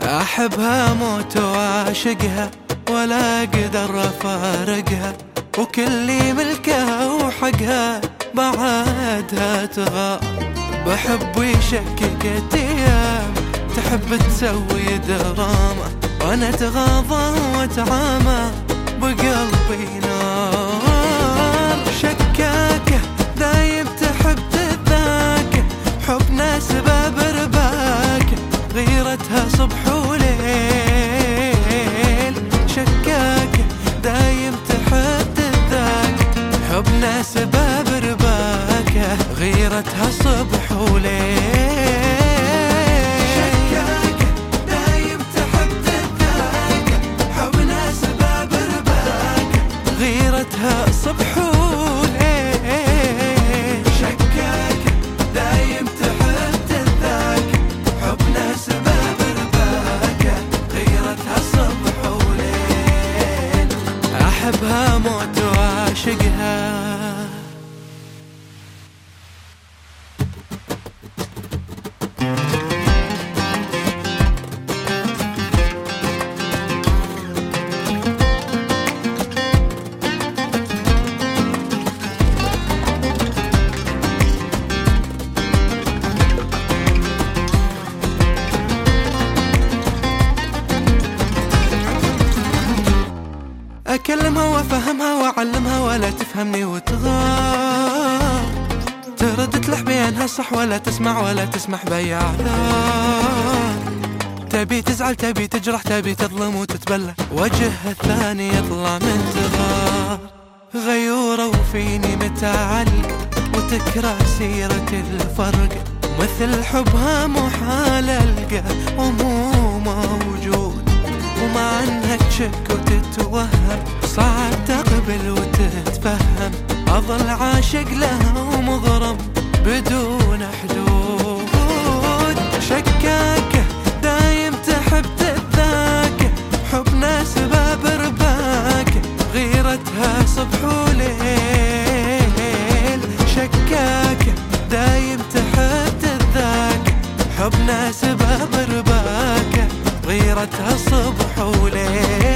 أحبها موت وأعشقها ولا أقدر أفارقها، وكل ملكها وحقها بعدها تغار. بحب ويشكك أيام، تحب تسوي دراما، وأنا أتغاضى وأتعامى بقلبي نار. شكاكة دايم تحب تذاكى، حب ناس باب رباكة، غيرتها صبح وليل. شكاكة دايم تحب تذاكى، حب ناس باب رباكة، غيرتها صبح وليل. شكاكة دايم تحب تذاكى، حب ناس باب رباكة، غيرتها صبح وليل. شكاكة دايم تحب تذاكى، حب ناس باب رباكة، غيرتها صبح وليل. أحبها موت وأعشقها. أكلمها وأفهمها وأعلمها ولا تفهمني وتغار، ترد تلح بينها صح ولا تسمع ولا تسمح بأي أعذار. تبي تزعل تبي تجرح تبي تظلم وتتبلى، وجهها الثاني يطلع من تغار. غيورة وفيني متعلق وتكره سيرة الفرق، مثل حبها محال ألقى ومو موجود. ومع انها تشك وتتوهم صعب تقبل وتتفهم، اظل عاشق لها ومغرم بدون حدود. شكاكة دايم تحب تذاكى، حب ناس باب رباكة، غيرتها صبح وليل. شكاكة دايم تحب تذاكى، حب ناس باب رباكة، غيرتها صبح وليل.